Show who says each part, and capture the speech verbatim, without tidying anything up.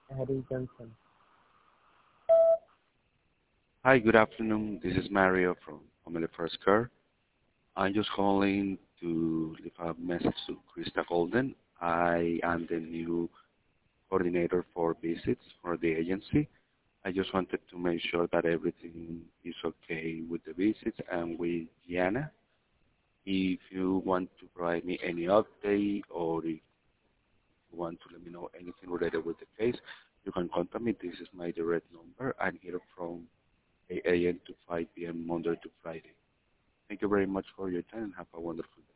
Speaker 1: Harry Johnson.
Speaker 2: Hi, good afternoon. This is Mario from Family First Care. I'm just calling to leave a message to Krista Golden. I am the new coordinator for visits for the agency. I just wanted to make sure that everything is okay with the visits and with Gianna. If you want to provide me any update or if you want to let me know anything related with the case, you can contact me. This is my direct number. I'm here from eight a m to five p m Monday to Friday. Thank you very much for your time and have a wonderful day.